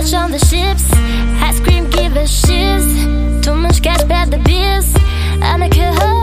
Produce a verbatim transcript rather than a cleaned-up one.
Fish on the ships, ice cream give a shiz. Too much cash, bad the bills. I make her